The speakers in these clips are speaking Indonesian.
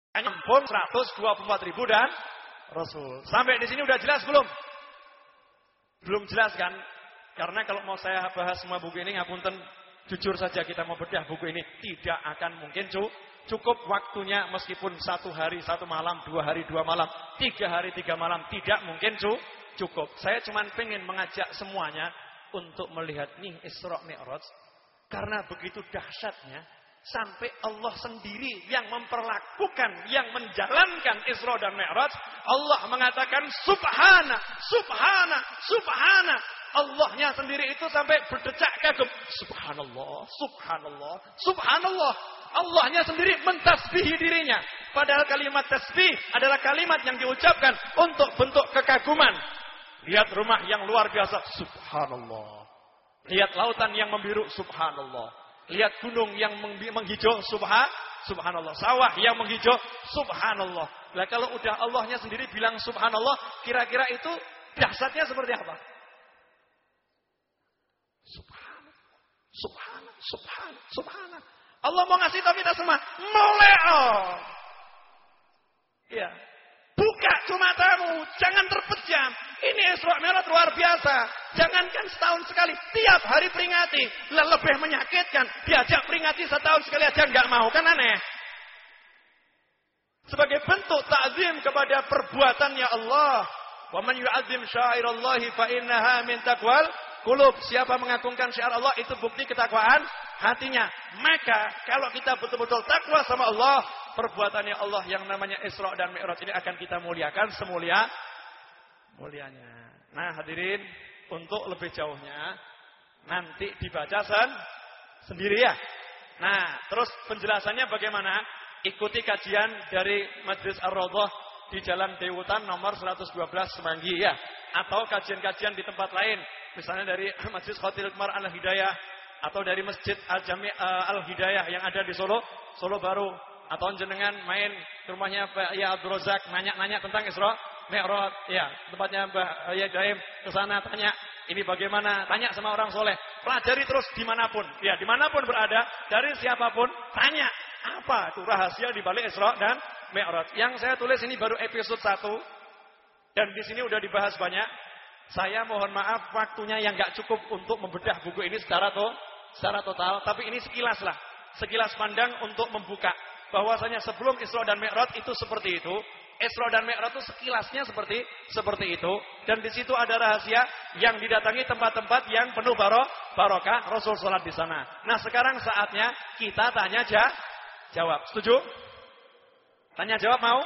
Ampun 124.000 dan Rasul. Sampai di sini udah jelas belum? Belum jelas kan? Karena kalau mau saya bahas semua buku ini, ngapunten, jujur saja kita mau bedah buku ini tidak akan mungkin cukup waktunya, meskipun 1 hari 1 malam, 2 hari 2 malam, 3 hari 3 malam, tidak mungkin cukup. Saya cuma pengen mengajak semuanya untuk melihat nih Isra Mi'raj, karena begitu dahsyatnya sampai Allah sendiri yang memperlakukan, yang menjalankan Isra dan Mi'raj. Allah mengatakan subhana, subhana, subhana. Allahnya sendiri itu sampai berdecak kagum. Subhanallah, subhanallah, subhanallah. Allahnya sendiri mentasbihi dirinya. Padahal kalimat tasbih adalah kalimat yang diucapkan untuk bentuk kekaguman. Lihat rumah yang luar biasa, subhanallah. Lihat lautan yang membiru, subhanallah. Lihat gunung yang menghijau, subhanallah. Sawah yang menghijau, subhanallah. Nah, kalau udah Allahnya sendiri bilang subhanallah, kira-kira itu dahsyatnya seperti apa? Subhanallah, subhanallah, subhanallah, subhanallah. Allah mau ngasih tahu kita semua, mulai. Ya. Buka matamu, jangan terpejam. Ini Isra Mi'raj luar biasa. Jangankan setahun sekali, tiap hari peringati. Lebih menyakitkan, diajak peringati setahun sekali aja nggak mau, kan aneh. Sebagai bentuk ta'zim kepada perbuatannya Allah. Wa man yu'azzim sya'irallahi fa innaha min taqwal qulub. Siapa mengagungkan syiar Allah, itu bukti ketakwaan hatinya. Maka kalau kita betul-betul takwa sama Allah, perbuatannya Allah yang namanya Isra dan Mi'raj ini akan kita muliakan mulianya. Nah, hadirin, untuk lebih jauhnya nanti dibaca sendiri ya. Nah, terus penjelasannya bagaimana? Ikuti kajian dari Majlis Ar-Raudhah di Jalan Dewutan nomor 112 Semanggi ya. Atau kajian-kajian di tempat lain. Misalnya dari Masjid Khotil Umar Al-Hidayah, atau dari Masjid Al-Jami' Al-Hidayah yang ada di Solo Baru. Atau jenengan main ke rumahnya Pak Ya Abdul Razak, nanya-nanya tentang Isra Mi'raj, ya, tempatnya Mbah Ya Daim, ke sana tanya, ini bagaimana? Tanya sama orang soleh. Pelajari terus dimanapun, ya, dimanapun berada, dari siapapun, tanya apa itu rahasia di balik Isra dan Mi'raj. Yang saya tulis ini baru episode 1 dan di sini udah dibahas banyak. Saya mohon maaf waktunya yang nggak cukup untuk membedah buku ini secara total, tapi ini sekilas pandang untuk membuka bahwasanya sebelum Isra dan Mi'raj itu seperti itu. Isra dan Mi'raj itu sekilasnya seperti itu, dan di situ ada rahasia yang didatangi tempat-tempat yang penuh barokah, Rasul salat di sana. Nah, sekarang saatnya kita tanya jawab. Setuju? Tanya jawab mau?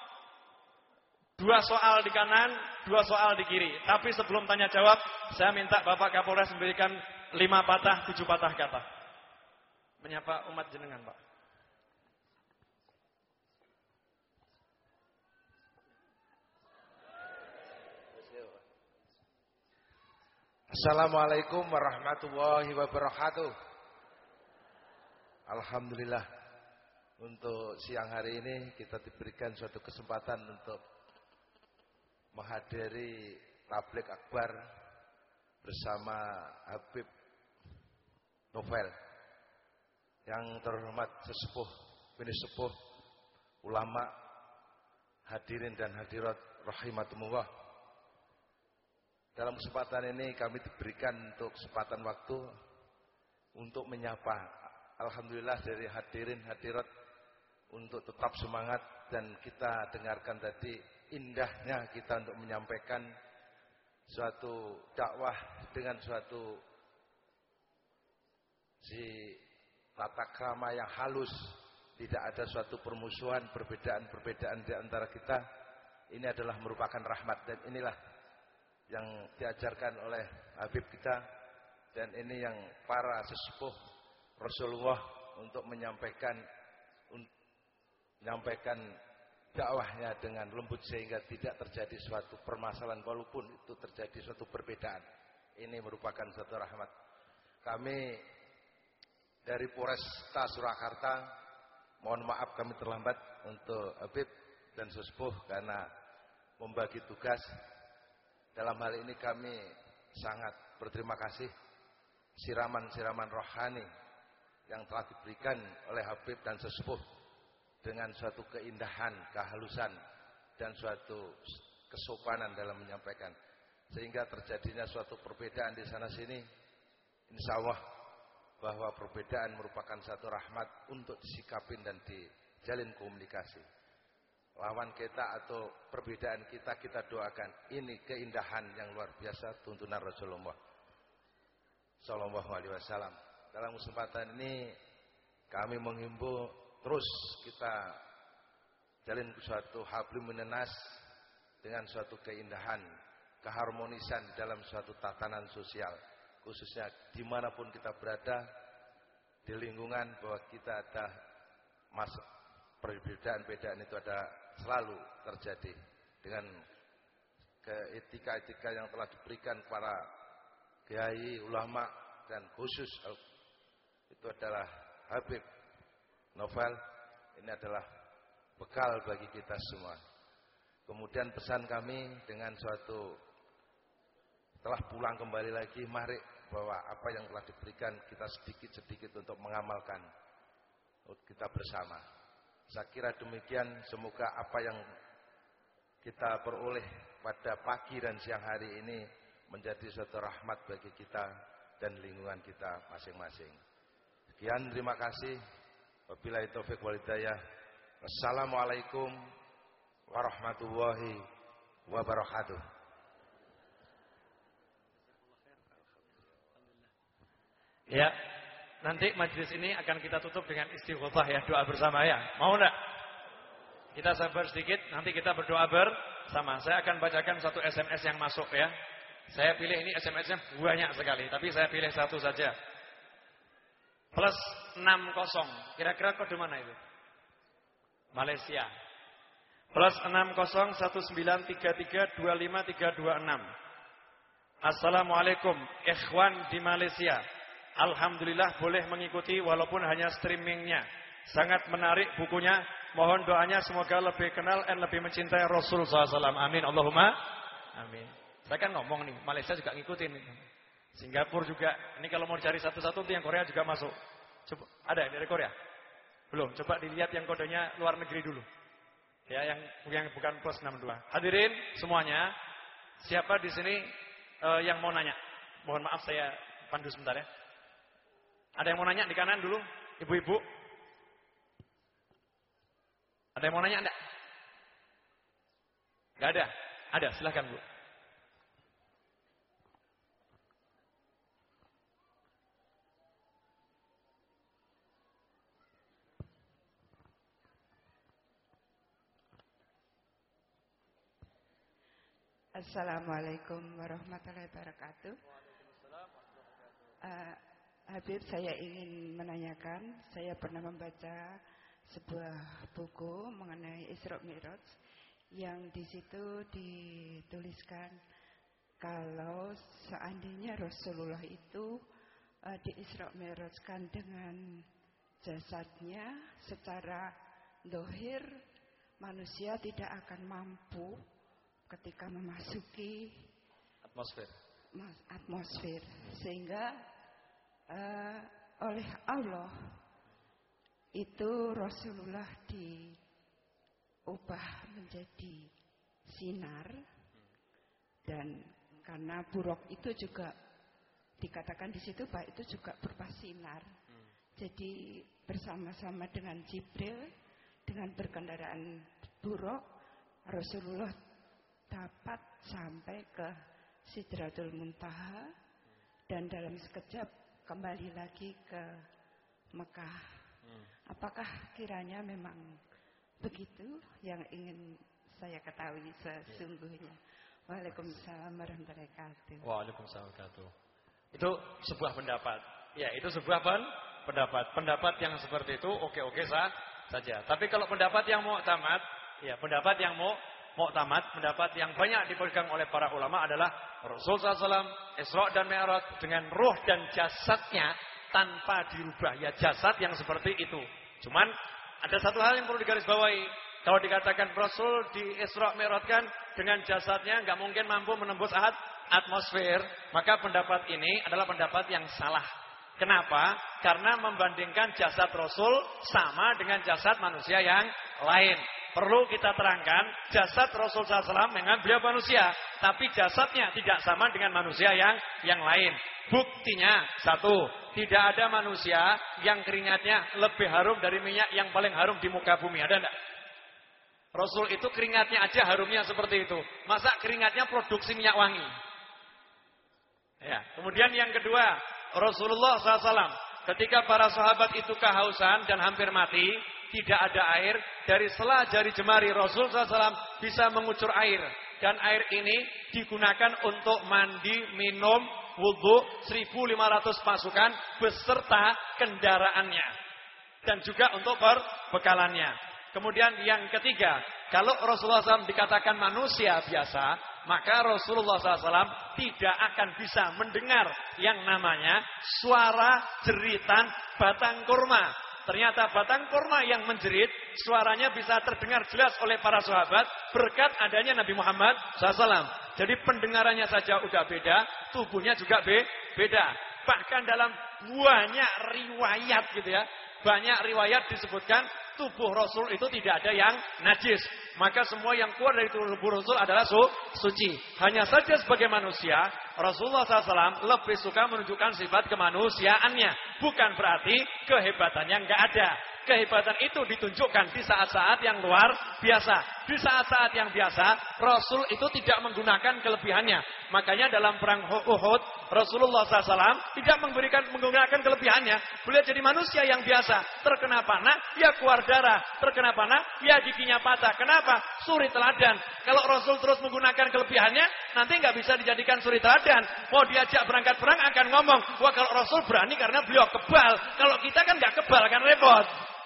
2 soal di kanan, 2 soal di kiri. Tapi sebelum tanya jawab, saya minta Bapak Kapolres memberikan 5 patah, 7 patah kata. Menyapa umat jenengan, Pak. Assalamualaikum warahmatullahi wabarakatuh. Alhamdulillah, untuk siang hari ini kita diberikan suatu kesempatan untuk menghadiri tabligh akbar bersama Habib Novel. Yang terhormat sesepuh, bini sepuh, ulama, hadirin dan hadirat rahimakumullah. Dalam kesempatan ini kami diberikan untuk kesempatan waktu untuk menyapa. Alhamdulillah dari hadirin hadirat untuk tetap semangat, dan kita dengarkan tadi indahnya kita untuk menyampaikan suatu dakwah dengan suatu tata krama yang halus. Tidak ada suatu permusuhan, perbedaan di antara kita. Ini adalah merupakan rahmat, dan inilah yang diajarkan oleh Habib kita, dan ini yang para sesepuh Rasulullah untuk menyampaikan dakwahnya dengan lembut sehingga tidak terjadi suatu permasalahan walaupun itu terjadi suatu perbedaan. Ini merupakan suatu rahmat. Kami dari Polresta Surakarta mohon maaf kami terlambat untuk Habib dan sesepuh karena membagi tugas. Dalam hal ini kami sangat berterima kasih siraman-siraman rohani yang telah diberikan oleh Habib dan sesepuh dengan suatu keindahan, kehalusan, dan suatu kesopanan dalam menyampaikan. Sehingga terjadinya suatu perbedaan di sana sini. Insya Allah bahwa perbedaan merupakan satu rahmat untuk disikapin dan dijalin komunikasi. Lawan kita atau perbedaan kita, kita doakan. Ini keindahan yang luar biasa tuntunan Rasulullah Sallallahu Alaihi Wasallam. Dalam kesempatan ini kami menghimbau terus kita jalin suatu hablum minan-nas dengan suatu keindahan, keharmonisan dalam suatu tatanan sosial, khususnya dimanapun kita berada di lingkungan, bahwa kita ada perbedaan-perbedaan itu ada selalu terjadi dengan etika-etika yang telah diberikan para kiai, ulama, dan khusus itu adalah Habib Novel. Ini adalah bekal bagi kita semua. Kemudian pesan kami dengan suatu telah pulang kembali lagi, mari bahwa apa yang telah diberikan kita sedikit-sedikit untuk mengamalkan kita bersama. Saya kira demikian, semoga apa yang kita peroleh pada pagi dan siang hari ini menjadi suatu rahmat bagi kita dan lingkungan kita masing-masing. Sekian, terima kasih. Wabillahi taufiq wal hidayah. Wassalamualaikum warahmatullahi wabarakatuh. Ya, nanti majelis ini akan kita tutup dengan istighothah ya, doa bersama ya. Mau enggak? Kita sabar sedikit, nanti kita berdoa bersama. Saya akan bacakan satu SMS yang masuk ya. Saya pilih ini SMS-nya banyak sekali, tapi saya pilih satu saja. Plus 60. Kira-kira kode mana itu? Malaysia. Plus 6019332536. Assalamualaikum ikhwan di Malaysia. Alhamdulillah boleh mengikuti walaupun hanya streamingnya. Sangat menarik bukunya. Mohon doanya semoga lebih kenal dan lebih mencintai Rasul SAW. Amin. Allahumma amin. Saya kan ngomong nih, Malaysia juga ngikutin. Singapura juga. Ini kalau mau cari satu-satu tuh yang Korea juga masuk. Coba, ada dari Korea? Belum. Coba dilihat yang kodenya luar negeri dulu. Ya, yang bukan plus 62. Hadirin semuanya, siapa di sini yang mau nanya? Mohon maaf saya pandu sebentar ya. Ada yang mau nanya di kanan dulu? Ibu-ibu? Ada yang mau nanya enggak? Enggak ada? Ada, silakan Bu. Assalamualaikum warahmatullahi wabarakatuh. Habib, saya ingin menanyakan, saya pernah membaca sebuah buku mengenai Isra Mi'raj yang di situ dituliskan kalau seandainya Rasulullah itu di Isra Mi'rajkan dengan jasadnya secara dohir, manusia tidak akan mampu ketika memasuki atmosfer sehingga oleh Allah itu Rasulullah diubah menjadi sinar, dan karena buruk itu juga dikatakan di situ bahwa itu juga berupa sinar. Jadi bersama-sama dengan Jibril dengan berkendaraan buruk, Rasulullah dapat sampai ke Sidratul Muntaha dan dalam sekejap kembali lagi ke Mekah. Apakah kiranya memang begitu yang ingin saya ketahui sesungguhnya? Waalaikumsalam warahmatullahi wabarakatuh. Waalaikumsalam warahmatullahi wabarakatuh. Itu sebuah pendapat. Ya, itu sebuah pendapat. Pendapat yang seperti itu oke-oke saja. Tapi kalau pendapat yang muktamad, ya pendapat yang muktamad, pendapat yang banyak dipegang oleh para ulama adalah Rasulullah SAW Isra dan Mi'raj dengan ruh dan jasadnya tanpa dirubah. Ya jasad yang seperti itu. Cuman ada satu hal yang perlu digarisbawahi. Kalau dikatakan Rasul di Isra Mi'rajkan dengan jasadnya nggak mungkin mampu menembus atmosfer, maka pendapat ini adalah pendapat yang salah. Kenapa? Karena membandingkan jasad Rasul sama dengan jasad manusia yang lain. Perlu kita terangkan, jasad Rasul SAW memang beliau manusia, tapi jasadnya tidak sama dengan manusia yang lain. Buktinya, satu, tidak ada manusia yang keringatnya lebih harum dari minyak yang paling harum di muka bumi. Ada enggak? Rasul itu keringatnya aja harumnya seperti itu. Masa keringatnya produksi minyak wangi? Ya. Kemudian yang kedua, Rasulullah SAW ketika para sahabat itu kehausan dan hampir mati, tidak ada air, dari sela jari jemari Rasul SAW bisa mengucur air. Dan air ini digunakan untuk mandi, minum, wudhu 1.500 pasukan beserta kendaraannya. Dan juga untuk perbekalannya. Kemudian yang ketiga, kalau Rasulullah SAW dikatakan manusia biasa, maka Rasulullah SAW tidak akan bisa mendengar yang namanya suara jeritan batang kurma. Ternyata batang kurma yang menjerit, suaranya bisa terdengar jelas oleh para sahabat berkat adanya Nabi Muhammad SAW. Jadi pendengarannya saja udah beda, tubuhnya juga beda. Bahkan dalam banyak riwayat gitu ya, banyak riwayat disebutkan tubuh Rasul itu tidak ada yang najis. Maka semua yang keluar dari tubuh Rasul adalah suci. Hanya saja sebagai manusia, Rasulullah SAW lebih suka menunjukkan sifat kemanusiaannya. Bukan berarti kehebatannya nggak ada. Kehebatan itu ditunjukkan di saat-saat yang luar biasa. Di saat-saat yang biasa, Rasul itu tidak menggunakan kelebihannya. Makanya dalam perang Uhud, Rasulullah SAW tidak menggunakan kelebihannya. Beliau jadi manusia yang biasa. Terkena panah, ya keluar darah. Terkena panah, ya giginya patah. Kenapa? Suri teladan. Kalau Rasul terus menggunakan kelebihannya, nanti nggak bisa dijadikan suri teladan. Mau diajak berangkat perang akan ngomong, wah kalau Rasul berani karena beliau kebal. Kalau kita kan nggak kebal, kan repot.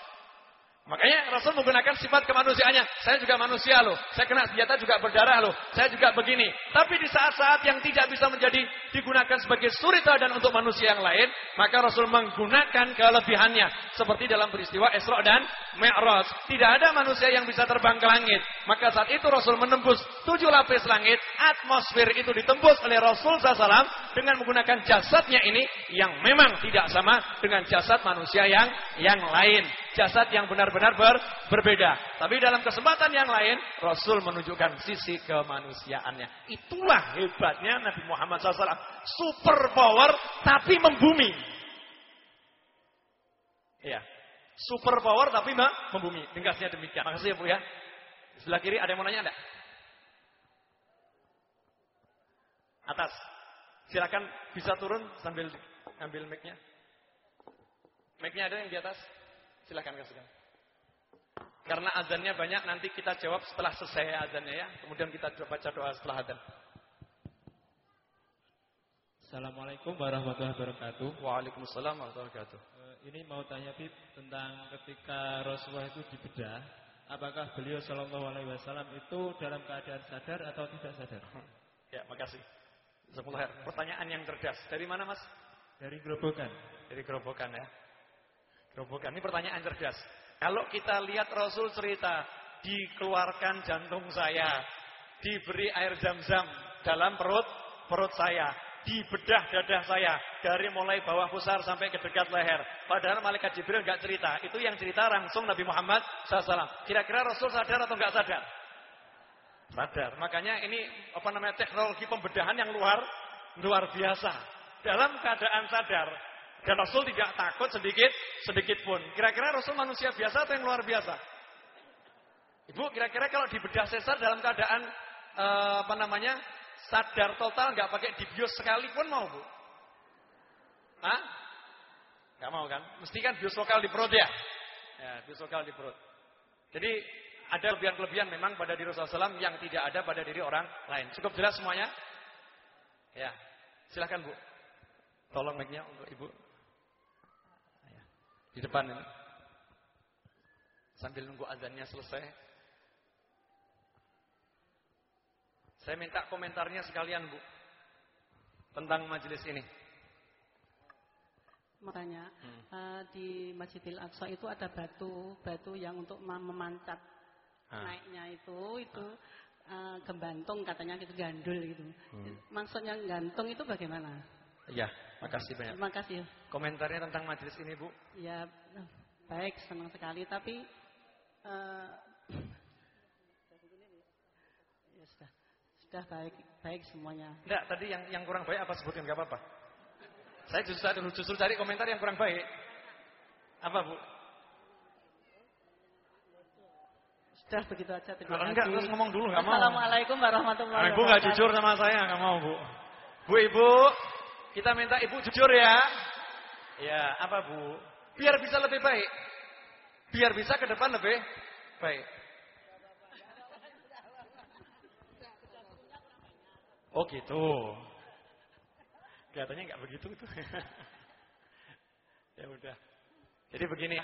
Makanya Rasul menggunakan sifat kemanusiaannya. Saya juga manusia loh. Saya kena senjata juga berdarah loh. Saya juga begini. Tapi di saat-saat yang tidak bisa digunakan sebagai suri teladan untuk manusia yang lain, maka Rasul menggunakan kelebihannya. Seperti dalam peristiwa Isra dan Mi'raj. Tidak ada manusia yang bisa terbang ke langit. Maka saat itu Rasul menembus 7 lapis langit. Atmosfer itu ditembus oleh Rasul SAW dengan menggunakan jasadnya ini yang memang tidak sama dengan jasad manusia yang lain. Jasad yang benar-benar berbeda. Tapi dalam kesempatan yang lain, Rasul menunjukkan sisi kemanusiaannya. Itulah hebatnya Nabi Muhammad SAW. Super power, tapi membumi. Ya, super power, tapi membumi. Ringkasnya demikian. Makasih ya Bu ya. Sebelah kiri ada yang mau nanya enggak? Atas. Silakan bisa turun sambil ambil mic-nya. Mic-nya ada yang di atas? Silakan kasihkan. Karena azannya banyak, nanti kita jawab setelah selesai azannya ya. Kemudian kita baca doa setelah azan. Assalamualaikum warahmatullahi wabarakatuh. Waalaikumsalam warahmatullahi wabarakatuh. Ini mau tanya Bib tentang ketika Rasulullah itu dibedah, apakah beliau Shallallahu Alaihi Wasallam itu dalam keadaan sadar atau tidak sadar? Ya, makasih. Pertanyaan yang cerdas. Dari mana Mas? Dari Grobogan. Dari Grobogan ya. Grobogan, ini pertanyaan cerdas. Kalau kita lihat Rasul cerita, dikeluarkan jantung saya, diberi air zam-zam dalam perut saya, dibedah dada saya, dari mulai bawah pusar sampai ke dekat leher. Padahal malaikat Jibril nggak cerita, itu yang cerita langsung Nabi Muhammad SAW. Kira-kira Rasul sadar atau nggak sadar? Sadar. Makanya ini teknologi pembedahan yang luar biasa. Dalam keadaan sadar. Dan Rasul tidak takut sedikit pun. Kira-kira Rasul manusia biasa atau yang luar biasa? Ibu, kira-kira kalau dibedah sesar dalam keadaan sadar total, nggak pakai dibius sekalipun mau Bu? Hah? Nggak mau kan? Mesti kan bius lokal di perut ya? Ya, bius lokal di perut. Jadi ada kelebihan-kelebihan memang pada diri Rasulullah SAW yang tidak ada pada diri orang lain. Cukup jelas semuanya? Ya, silakan Bu. Tolong mic-nya untuk Ibu. Di depan ini. Sambil nunggu azannya selesai. Saya minta komentarnya sekalian Bu. Tentang majelis ini. Makanya di Masjidil Aqsa itu ada batu yang untuk memancat naiknya itu gembantung katanya gitu, gandul gitu. Maksudnya gantung itu bagaimana? Ya, Makasih banyak. Terima kasih. Komentarnya tentang majelis ini, Bu? Ya, baik, senang sekali. Tapi ya sudah baik semuanya. Enggak, tadi yang kurang baik apa sebutkan, enggak apa-apa. Saya justru cari komentar yang kurang baik. Apa, Bu? Sudah begitu aja. Enggak, terus ngomong dulu, enggak mau. Assalamualaikum warahmatullahi wabarakatuh. Ibu enggak jujur sama saya, enggak mau, Bu. Bu, Ibu, kita minta Ibu jujur ya. Ya, apa, Bu? Biar bisa lebih baik. Biar bisa ke depan lebih baik. Oh gitu. Kelihatannya enggak begitu tuh. Ya udah. Jadi begini,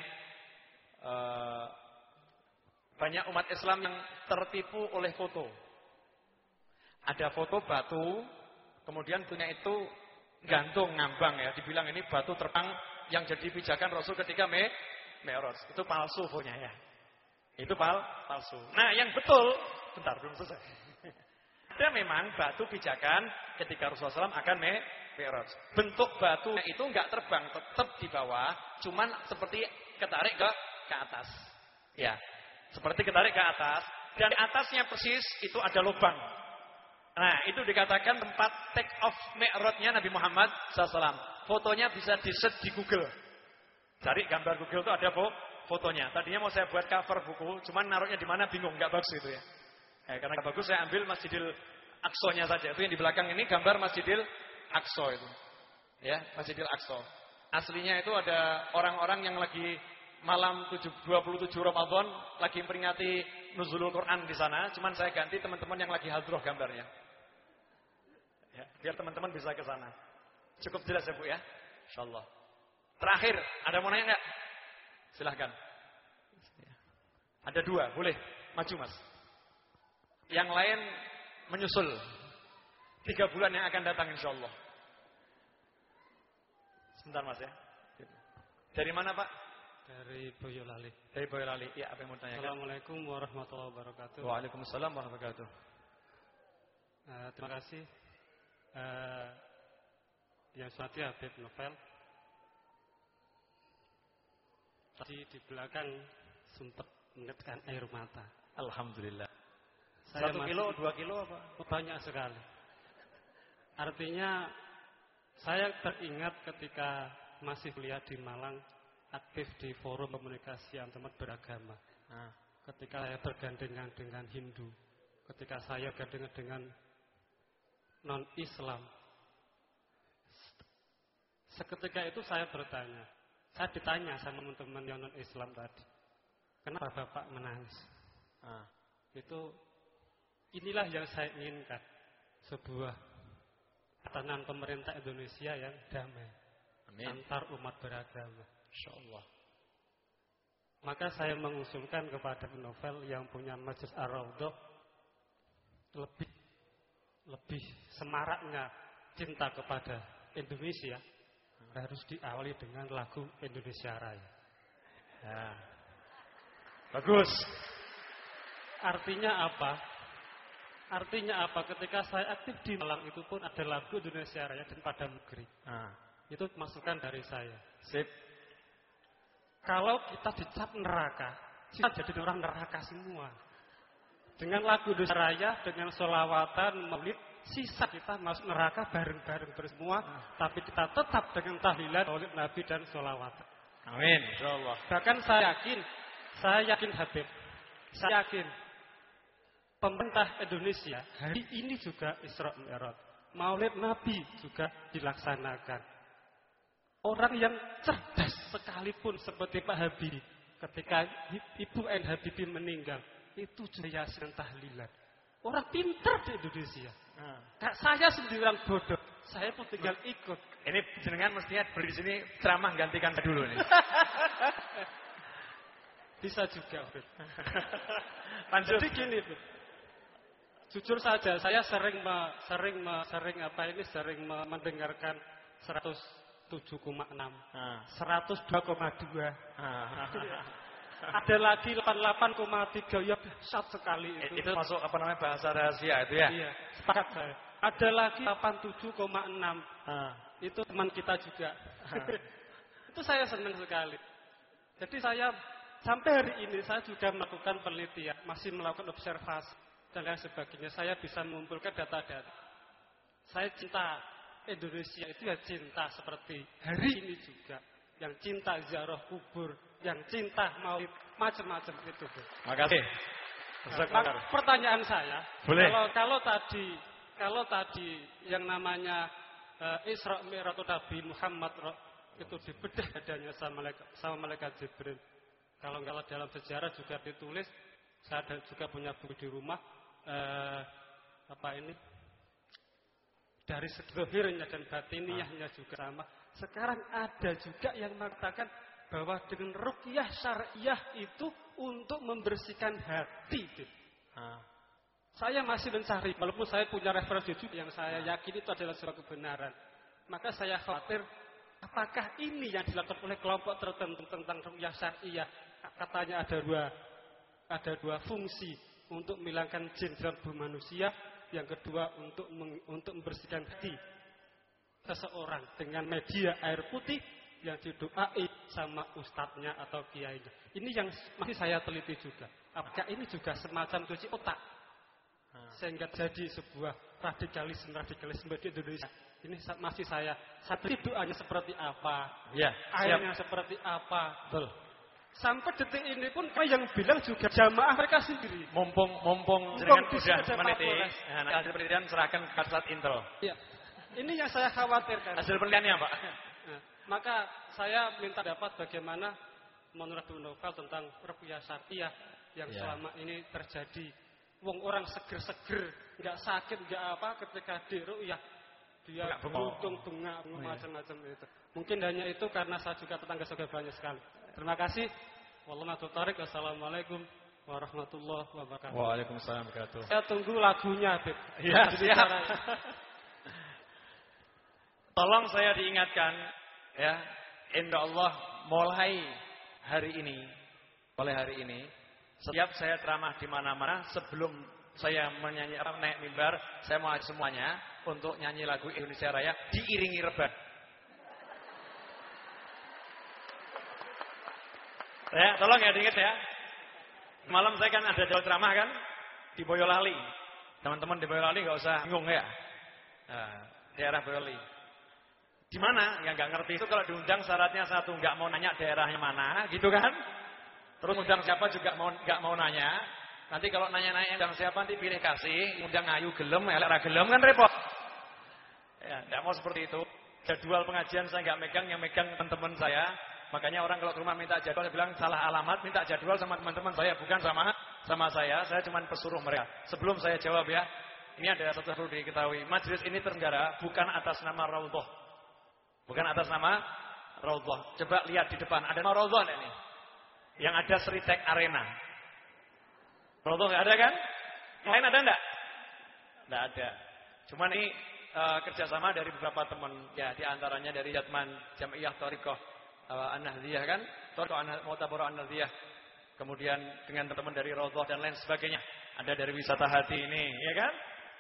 banyak umat Islam yang tertipu oleh foto. Ada foto batu, kemudian punya itu gantung, ngambang ya. Dibilang ini batu terbang yang jadi pijakan Rasul ketika Mi'raj. Itu palsu fotonya ya. Itu palsu. Nah yang betul, bentar belum selesai. Ada memang batu pijakan ketika Rasulullah SAW akan Mi'raj. Bentuk batunya itu enggak terbang, tetap di bawah, cuman seperti ketarik ke atas. Ya, seperti ketarik ke atas, dan di atasnya persis itu ada lubang. Nah, itu dikatakan tempat take off Mi'rajnya Nabi Muhammad SAW. Fotonya bisa di-search di Google. Cari gambar Google itu ada fotonya. Tadinya mau saya buat cover buku, cuman naruhnya di mana bingung, nggak bagus itu ya. Karena nggak bagus, saya ambil Masjidil Aqsa-nya saja. Itu yang di belakang ini gambar Masjidil Aqsa itu. Ya, Masjidil Aqsa. Aslinya itu ada orang-orang yang lagi malam 27 Ramadan lagi memperingati nuzulul Quran di sana, cuman saya ganti teman-teman yang lagi hadroh gambarnya. Ya, biar teman-teman bisa ke sana. Cukup jelas ya, Bu ya? Insyaallah. Terakhir, ada mau nanya enggak? Silahkan. Ada 2, boleh maju Mas. Yang lain menyusul 3 bulan yang akan datang insyaallah. Sebentar Mas ya. Dari mana Pak? Dari Boyolali. Dari Boyolali. Ya, apa yang mau tanyakan? Assalamualaikum warahmatullahi wabarakatuh. Waalaikumsalam warahmatullahi wabarakatuh. Terima kasih. Yang suatu Habib Novel. Tadi di belakang sempat meneteskan air mata. Alhamdulillah. 1 kilo, 2 kilo apa? Banyak sekali. Artinya saya teringat ketika masih kuliah di Malang, aktif di forum komunikasi antarumat beragama. Ketika saya bergandengan dengan Hindu, ketika saya bergandengan dengan non-Islam, seketika itu saya bertanya, saya ditanya sama teman-teman yang non-Islam tadi, kenapa Bapak menangis? Inilah yang saya inginkan, sebuah tatanan pemerintah Indonesia yang damai. Amin. Antar umat beragama. Insyaallah. Maka saya mengusulkan kepada novel yang punya Masjid Ar-Raudhah, lebih semaraknya cinta kepada Indonesia harus diawali dengan lagu Indonesia Raya. Ya. Bagus. Artinya apa? Ketika saya aktif di Malang itu pun ada lagu Indonesia Raya dan Padang Negeri. Itu masukan dari saya. Sip. Kalau kita dicap neraka, kita jadi orang neraka semua. Dengan lagu Indonesia Raya, dengan sholawatan, maulid, sisa kita masuk neraka bareng-bareng bersemua. Tapi kita tetap dengan tahlilan, maulid Nabi dan sholawatan. Amin. Insyaallah. Bahkan saya yakin Habib, saya yakin pemerintah Indonesia hari ini juga Isra Mi'raj. Maulid Nabi juga dilaksanakan. Orang yang cerdas sekalipun seperti Pak Habibie, ketika Ibu N. Habibie meninggal, itu juga yasin tahlilan. Orang pintar di Indonesia. Saya sendiri orang bodoh, saya pun tinggal ikut. Ini jenengan mestinya berdiri sini ceramah gantikan dulu nih. Bisa juga, Bud. Lanjut. Jadi gini, Bud. Jujur saja, saya sering mendengarkan 107,6, 102,2. Ada lagi 88,3, ya dahsyat sekali itu. Itu masuk bahasa rahasia itu ya? Iya, sepakat saya. Ada lagi 87,6. itu teman kita juga. Itu saya senang sekali. Jadi saya sampai hari ini saya juga melakukan penelitian, masih melakukan observasi dan lain sebagainya. Saya bisa mengumpulkan data-data. Saya cinta Indonesia itu ya cinta seperti hari ini juga. Yang cinta ziarah kubur, yang cinta maulid, macam-macam itu. Makasih. Pertanyaan saya, boleh. Kalau tadi yang namanya Isra Mi'raj Nabi Muhammad itu dibedah adanya sama malaikat Jibril. Kalau dalam sejarah juga ditulis, saya juga punya buku di rumah, dari segi zahirnya dan batiniyahnya juga sama. Sekarang ada juga yang mengatakan bahwa dengan ruqyah syariah itu untuk membersihkan hati. Saya masih mencari, walaupun saya punya referensi juga yang saya yakin itu adalah sebuah kebenaran. Maka saya khawatir, apakah ini yang dilakukan oleh kelompok tertentu tentang ruqyah syariah? Katanya ada dua fungsi, untuk menghilangkan jin dalam tubuh manusia, yang kedua untuk membersihkan hati seseorang dengan media air putih yang didoai sama ustadznya atau kiainya. Ini yang masih saya teliti juga. Apakah ini juga semacam cuci otak? Sehingga jadi sebuah radikalisme di Indonesia. Ini masih saya teliti doanya seperti apa, ya, airnya seperti apa. Betul. Sampai detik ini pun yang bilang juga jamaah mereka sendiri. Mumpung dengan sudah meneliti, hasil penelitian serahkan ke Kasat Intel. Ya. Ini yang saya khawatirkan. Hasil penelitiannya, Pak. Nah, maka saya minta dapat bagaimana menurut Bu Novel tentang ruqyah syariah yang selama ini terjadi. Wong orang seger-seger, nggak sakit, nggak apa, ketika diruqyah dia beruntung bengak macam-macam itu. Mungkin hanya itu karena saya juga tetangga saya banyak sekali. Terima kasih. Wallahu tarik. Assalamualaikum warahmatullahi wabarakatuh. Waalaikumsalam warahmatullahi wabarakatuh. Saya tunggu lagunya, Beb. Ya, siap. Tolong saya diingatkan, ya, insyaallah mulai hari ini, setiap saya ceramah di mana-mana, sebelum saya naik mimbar, saya mau ajak semuanya untuk nyanyi lagu Indonesia Raya diiringi reban. Ya, tolong ya diingat ya. Malam saya kan ada jadwal ceramah kan di Boyolali. Teman-teman di Boyolali nggak usah bingung ya. Daerah Boyolali. Di mana? Yang nggak ngerti itu kalau diundang syaratnya satu, nggak mau nanya daerahnya mana, gitu kan? Terus undang siapa juga nggak mau nanya. Nanti kalau nanya-nanya undang siapa nanti pilih kasih, undang ngayu gelem, elek ra gelem kan repot. Ya, nggak mau seperti itu. Jadwal pengajian saya nggak megang, yang megang teman-teman saya. Makanya orang kalau ke rumah minta jadwal, saya bilang salah alamat, minta jadwal sama teman-teman saya, bukan sama saya. Saya cuma pesuruh mereka. Sebelum saya jawab ya, ini ada satu perlu diketahui. Majelis ini terselenggara bukan atas nama Raudhah. Bukan atas nama Raudhah. Coba lihat di depan, ada nama Raudhah ini. Yang ada Seritek Arena. Raudhah nggak ada kan? Yang lain ada enggak? Enggak ada. Cuman ini kerjasama dari beberapa teman. Ya, di antaranya dari Jatman Jam'iyah Thariqah An-Nahdhiyah kan, Mu'tabarah An-Nahdhiyah. Kemudian dengan teman-teman dari Raudhah dan lain sebagainya. Ada dari Wisata Hati ini, ya kan?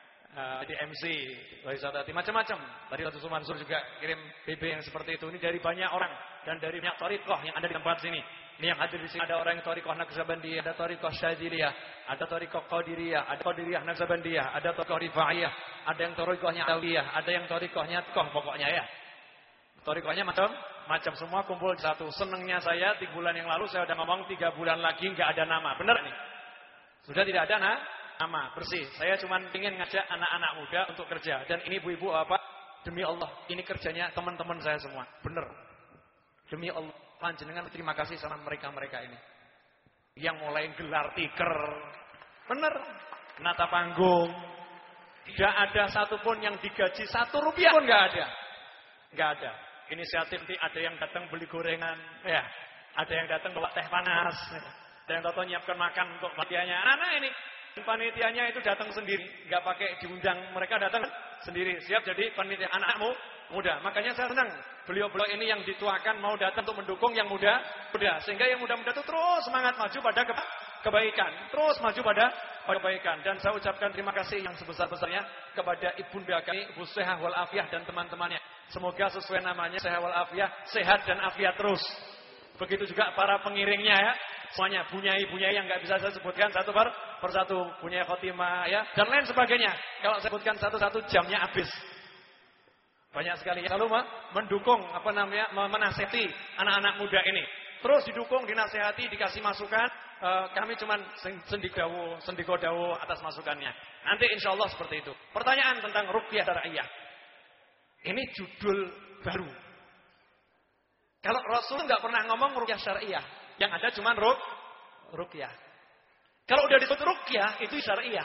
Di MC, Wisata Hati, macam-macam. Tadi Ustaz Mansur juga kirim BB yang seperti itu. Ini dari banyak orang dan dari banyak thariqah yang ada di tempat sini. Ini yang hadir di sini ada orang yang thariqah Naqsabandiyah, ada thariqah Syadziliyah, ada thariqah Qadiriyah, ada Qadiriyah Naqsabandiyah, ada thariqah Rifaiyah, ada yang thariqahnya Alawiyah, ada yang thariqahnya Tqah pokoknya ya. Thariqahnya macam semua kumpul di satu. Senengnya saya 3 bulan yang lalu saya udah ngomong 3 bulan lagi nggak ada nama. Benar nih? Sudah tidak ada nama, bersih. Saya cuma ingin ngajak anak-anak muda untuk kerja. Dan ini ibu-ibu apa? Demi Allah, ini kerjanya teman-teman saya semua. Benar. Demi Allah, panjenengan terima kasih sama mereka-mereka ini. Yang mulai gelar tiker. Benar. Nata panggung. Tidak ada satupun yang digaji 1 rupiah pun nggak ada. Nggak ada. Inisiatif nanti ada yang datang beli gorengan, ya. Ada yang datang bawa teh panas, ya. Ada yang tahu nyiapkan makan untuk panitianya. Anak ini, panitianya itu datang sendiri, nggak pakai diundang. Mereka datang sendiri, siap jadi panitia anakmu muda. Makanya saya senang beliau-beliau ini yang dituakan mau datang untuk mendukung yang muda, sehingga yang muda-muda itu terus semangat maju pada kebaikan, terus maju pada kebaikan. Dan saya ucapkan terima kasih yang sebesar-besarnya kepada ibunda kami, Ibu Sehah wal Afiyah dan teman-temannya. Semoga sesuai namanya sehat wal afiat, sehat dan afiat terus. Begitu juga para pengiringnya ya. Semuanya bunyai-bunyai yang nggak bisa saya sebutkan satu persatu. Bunyai Khotimah ya dan lain sebagainya. Kalau saya sebutkan satu-satu jamnya habis. Banyak sekali yang selalu mendukung menasihati anak-anak muda ini. Terus didukung, dinasihati, dikasih masukan. Kami cuman sendiko dawo atas masukannya. Nanti insya Allah seperti itu. Pertanyaan tentang ruqyah syar'iyyah. Ini judul baru. Kalau Rasul nggak pernah ngomong ruqyah syar'iyyah, yang ada cuma ruqyah. Kalau udah disebut ruqyah itu syar'iyyah.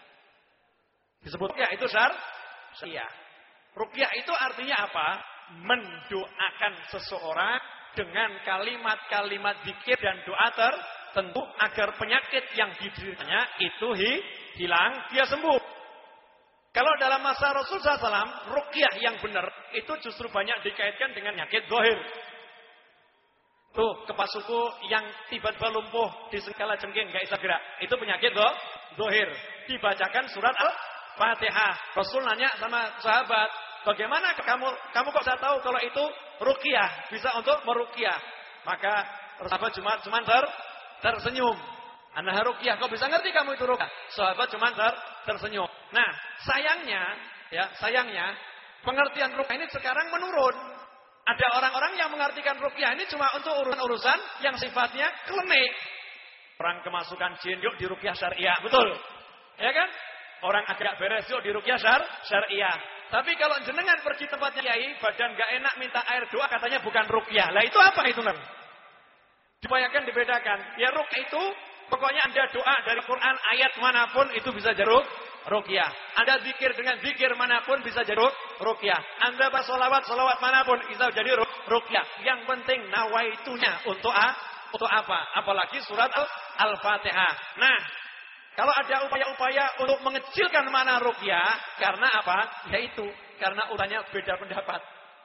Disebut ruqyah itu syar'iyyah. Ruqyah itu artinya apa? Mendoakan seseorang dengan kalimat-kalimat zikir dan doa tertentu agar penyakit yang dideritanya itu hilang, dia sembuh. Kalau dalam masa Rasul SAW, ruqyah yang benar itu justru banyak dikaitkan dengan penyakit zahir. Tuh, kepala suku yang tiba-tiba lumpuh di segala jengking, nggak bisa gerak. Itu penyakit zahir. Dibacakan surat Al-Fatihah. Rasul nanya sama sahabat, bagaimana kamu kok bisa tahu kalau itu ruqyah, bisa untuk meruqyah? Maka sahabat cuma tersenyum. Ana ruqyah, kok bisa ngerti kamu itu ruqyah? Sahabat cuma tersenyum. Nah, sayangnya pengertian ruqyah ini sekarang menurun. Ada orang-orang yang mengartikan ruqyah ini cuma untuk urusan yang sifatnya klinik. Orang kemasukan jin, yuk di ruqyah syariah, betul? Ya kan? Orang agak beres, yuk di ruqyah syariah. Tapi kalau jenengan pergi tempatnya kiai, badan gak enak minta air doa, katanya bukan ruqyah. Lah itu apa itu? Dibayangkan, dibedakan. Ya ruqyah itu pokoknya Anda doa dari Quran ayat manapun itu bisa jadi ruqyah. Anda zikir dengan zikir manapun bisa jadi ruqyah. Anda bersolawat manapun bisa jadi ruqyah. Yang penting nawaitunya untuk apa? Apalagi surat Al-Fatihah. Nah, kalau ada upaya-upaya untuk mengecilkan mana ruqyah, karena apa? Yaitu karena uranya beda pendapat.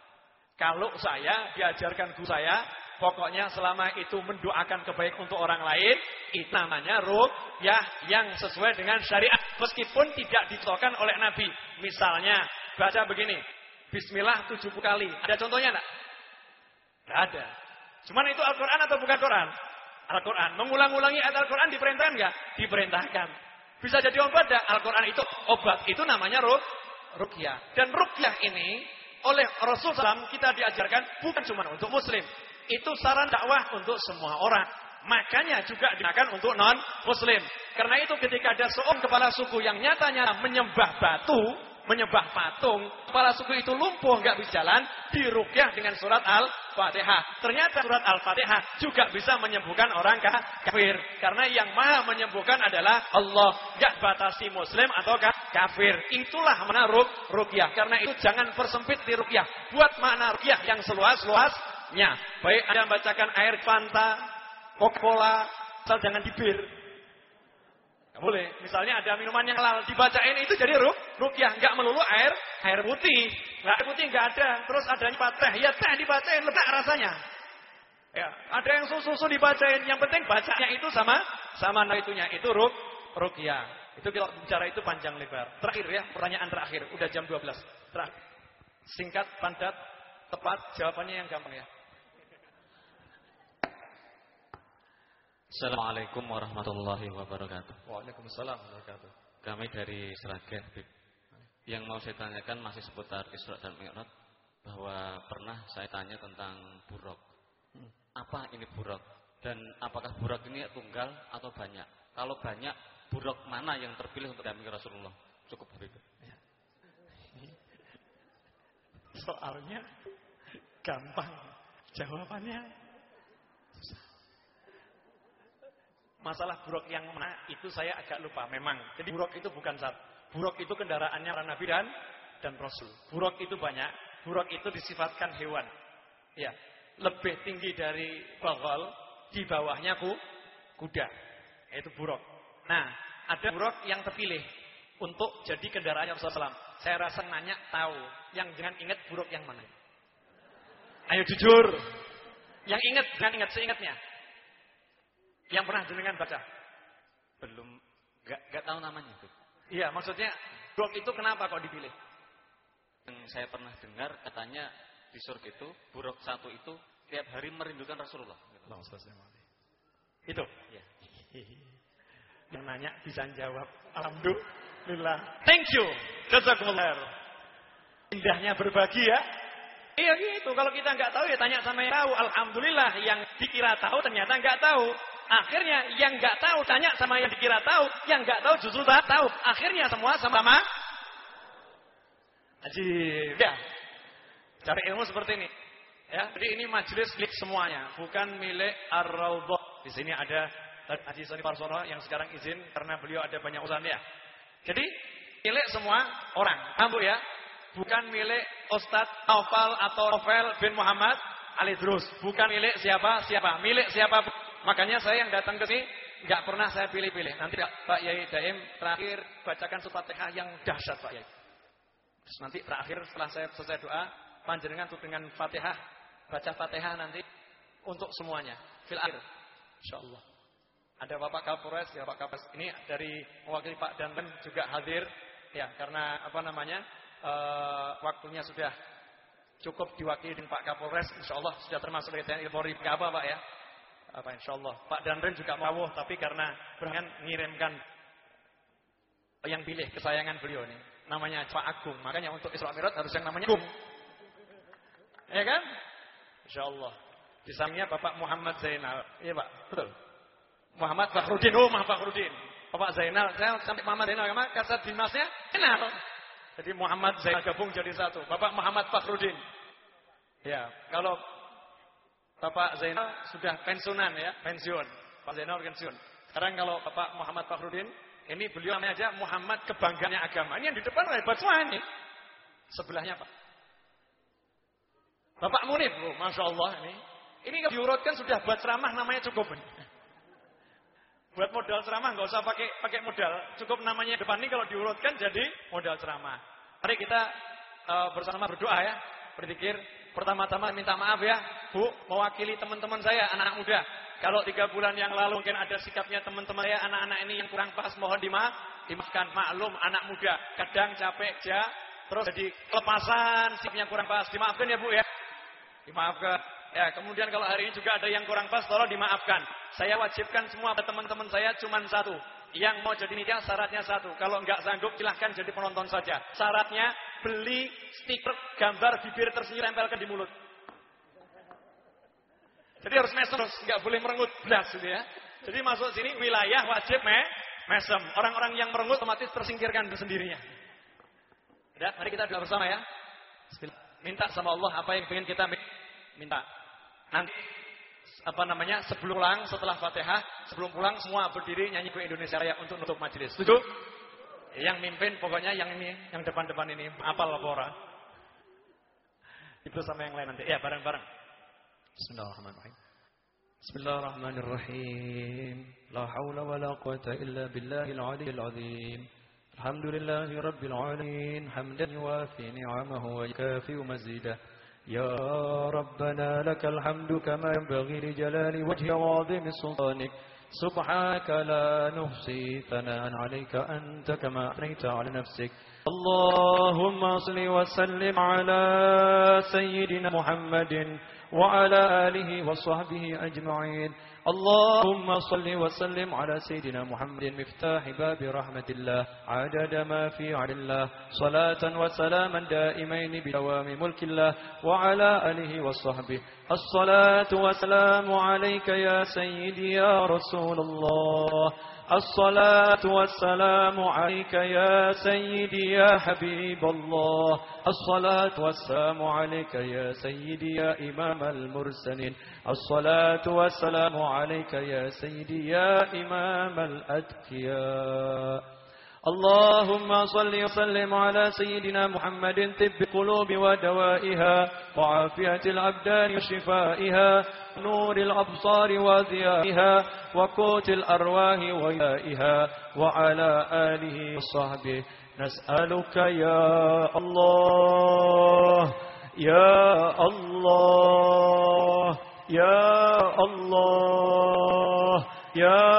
Kalau saya diajarkan guru saya, pokoknya selama itu mendoakan kebaikan untuk orang lain, itu namanya ruqyah yang sesuai dengan syariat. Meskipun tidak ditokan oleh Nabi. Misalnya, baca begini, Bismillah 70 kali. Ada contohnya enggak? Enggak ada. Cuman itu Al-Quran atau bukan Quran? Al-Quran. Mengulang-ulangi ayat Al-Quran diperintahkan enggak? Diperintahkan. Bisa jadi obat enggak? Al-Quran itu obat. Itu namanya ruqyah. Dan ruqyah ini oleh Rasul SAW kita diajarkan bukan cuma untuk muslim. Itu saran dakwah untuk semua orang. Makanya juga digunakan untuk non-muslim. Karena itu ketika ada seorang kepala suku yang nyata-nyata menyembah batu, menyembah patung, kepala suku itu lumpuh, nggak bisa jalan, diruqyah dengan surat Al-Fatihah. Ternyata surat Al-Fatihah juga bisa menyembuhkan orang kafir. Karena yang maha menyembuhkan adalah Allah. Nggak batasi muslim atau kafir. Itulah makna ruqyah. Karena itu jangan persempit di ruqyah. Buat makna ruqyah yang seluas-luasnya. Baik Anda bacakan air Fanta, Coca-Cola, asal jangan di bir. Nggak boleh. Misalnya ada minuman yang halal, dibacain itu jadi ruqyah. Nggak melulu air putih. Air putih nggak ada. Terus adanya teh, ya teh dibacain, letak rasanya. Ya, ada yang susu dibacain. Yang penting bacanya itu sama itunya. Itu ruqyah. Itu kalau bicara itu panjang lebar. Terakhir ya, pertanyaan terakhir. Udah jam 12. Terakhir. Singkat, padat, tepat, jawabannya yang gampang ya. Assalamualaikum warahmatullahi wabarakatuh. Waalaikumsalam warahmatullahi wabarakatuh. Kami dari Sragen. Yang mau saya tanyakan masih seputar Isra dan Mi'raj. Bahwa pernah saya tanya tentang buraq. Apa ini buraq? Dan apakah buraq ini tunggal atau banyak? Kalau banyak, buraq mana yang terpilih untuk dampingi Rasulullah? Cukup begitu. Soalnya gampang. Jawabannya masalah buraq yang mana itu saya agak lupa memang. Jadi buraq itu bukan satu. Buraq itu kendaraannya para nabi dan rasul. Buraq itu banyak. Buraq itu disifatkan hewan. Ya, lebih tinggi dari baghal, di bawahnya kuda. Itu buraq. Nah, ada buraq yang terpilih untuk jadi kendaraannya Rasulullah SAW. Saya rasa nanya tahu. Yang jangan ingat buraq yang mana. Ayo jujur. Yang ingat, jangan ingat seingatnya. Yang pernah jenengan baca? Belum, gak tahu namanya itu. Iya, maksudnya buraq itu kenapa kok dipilih? Yang saya pernah dengar katanya di surga itu buruk satu itu tiap hari merindukan Rasulullah. Itu. Ya. Yang nanya bisa jawab. Alhamdulillah. Thank you. Jazakumullah. Indahnya berbagi ya. Iya gitu. Kalau kita nggak tahu ya tanya sama yang tahu. Alhamdulillah yang dikira tahu ternyata nggak tahu. Akhirnya yang nggak tahu tanya sama yang dikira tahu. Yang nggak tahu justru tak tahu. Akhirnya semua sama-sama. Ajib. Ya. Cari ilmu seperti ini. Ya, jadi ini majelis milik semuanya, bukan milik Ar-Raudhah. Di sini ada Haji Soni Parsono yang sekarang izin karena beliau ada banyak urusan ya. Jadi milik semua orang, ambu ya. Bukan milik Ustadz Naufal atau Novel bin Muhammad Ali Drus. Bukan milik siapa, milik siapa. Makanya saya yang datang ke sini nggak pernah saya pilih-pilih. Nanti Pak Yai Daim terakhir bacakan surat Fatihah yang dahsyat Pak Yai. Terus nanti terakhir setelah saya selesai doa, panjenengan tuh dengan Fatihah, baca Fatihah nanti untuk semuanya. Fil akhir, insyaallah. Ada Bapak Kapolres, ya Pak Kapolres. Ini dari mewakili Pak Danten juga hadir, ya karena waktunya sudah cukup diwakili dengan Pak Kapolres. Insyaallah sudah termasuk dari TNI Polri apa Pak ya? Insyaallah. Pak Danten juga mau, tapi karena berkenan mengirimkan yang pilih kesayangan beliau ini, namanya Pak Agung. Makanya untuk Isra Mi'raj harus yang namanya Agung. Ya kan? Insyaallah. Di sampingnya Bapak Muhammad Zainal. Iya Pak, betul. Muhammad Fakhrudin, Fakhrudin. Bapak Zainal, saya sampai Muhammad Zainal, karena kasat dinasnya kenal. Jadi Muhammad Zainal gabung jadi satu. Bapak Muhammad Fakhrudin. Ya, kalau Bapak Zainal sudah pensiunan ya, pensiun. Pak Zainal pensiun. Sekarang kalau Bapak Muhammad Fakhrudin, ini beliau namanya aja Muhammad kebanggaannya agama. Ini yang di depan hebat semua ini. Sebelahnya Pak. Bapak Munib, Masya Allah ini. Ini kalau diurutkan sudah buat ceramah namanya cukup. Buat modal ceramah nggak usah pakai modal, cukup namanya depan ini kalau diurutkan jadi modal ceramah. Mari kita bersama berdoa ya, berzikir. Pertama-tama minta maaf ya, Bu, mewakili teman-teman saya anak-anak muda. Kalau 3 bulan yang lalu mungkin ada sikapnya teman-teman saya anak-anak ini yang kurang pas, mohon dimaafkan. Maklum anak muda, kadang capek terus jadi kelepasan sikapnya kurang pas. Dimaafkan ya Bu ya. Dimaafkan. Ya, kemudian kalau hari ini juga ada yang kurang pas, tolong dimaafkan. Saya wajibkan semua teman-teman saya cuma satu. Yang mau jadi nikah syaratnya satu. Kalau enggak sanggup silahkan jadi penonton saja. Syaratnya beli stiker gambar bibir tersenyum tempelkan di mulut. Jadi harus mesem, enggak boleh merengut belas gitu ya. Jadi masuk sini wilayah wajib mesem. Orang-orang yang merengut otomatis tersingkirkan sendirinya. Udah, mari kita doa bersama ya. Bismillah. Minta sama Allah apa yang ingin kita minta. Nanti sebelum pulang setelah Fatihah, sebelum pulang semua berdiri nyanyi ke Indonesia Raya untuk nutup majelis. Setuju? Yang mimpin pokoknya yang ini, yang depan-depan ini, apal lapora. Itu sama yang lain nanti. Ya, bareng-bareng. Bismillahirrahmanirrahim. Bismillahirrahmanirrahim. La haula wala quwata illa billahil aliyyil azim. Alhamdulillahi rabbil alamin, hamdan yuwafi ni'amahu wa yukafi mazidah. يا ربنا لك الحمد كما ينبغي لجلال وجه عظيم سلطانك سبحانك لا نحصي ثناء عليك أنت كما أثنيت على نفسك اللهم صل وسلم على سيدنا محمد وعلى آله وصحبه أجمعين اللهم صل وسلم على سيدنا محمد مفتاح باب رحمة الله عدد ما في علم الله صلاة وسلاما دائمين بدوام ملك الله وعلى آله وصحبه الصلاة والسلام عليك يا سيدي يا رسول الله الصلاة والسلام عليك يا سيدي يا حبيب الله الصلاة والسلام عليك يا سيدي يا إمام المرسلين الصلاة والسلام عليك يا سيدي يا إمام الأتقياء اللهم صل وسلم على سيدنا محمد طب القلوب ودوائها وعافية الأبدان وشفائها نور الأبصار وضيائها وقوت الأرواح ويائها وعلى آله وصحبه نسألك يا الله يا الله يا الله يا